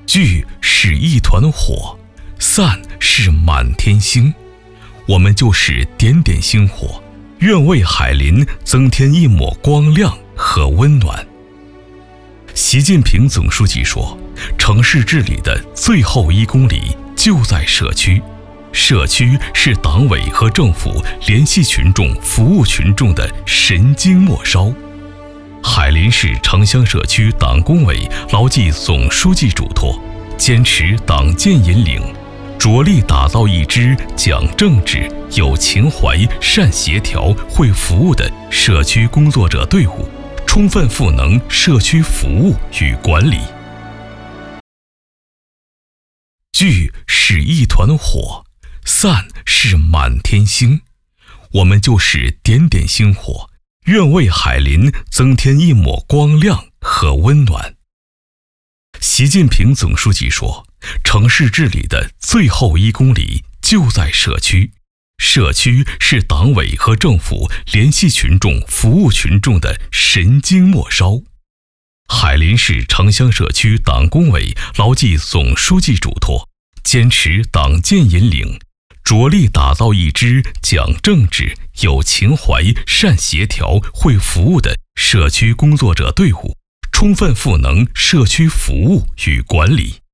聚是一团火，散是满天星。我们就是点点星火，愿为海林增添一抹光亮和温暖。习近平总书记说，城市治理的最后1公里就在社区，社区是党委和政府联系群众、服务群众的神经末梢。海林市城乡社区党工委牢记总书记嘱托，坚持党建引领，着力打造一支讲政治、有情怀、善协调、会服务的社区工作者队伍，充分赋能社区服务与管理。聚是一团火，散是满天星。我们就是点点星火，愿为海林增添一抹光亮和温暖。习近平总书记说，城市治理的最后1公里就在社区，社区是党委和政府联系群众、服务群众的神经末梢。海林市城乡社区党工委牢记总书记嘱托，坚持党建引领，着力打造一支讲政治、有情怀、善协调、会服务的社区工作者队伍，充分赋能社区服务与管理。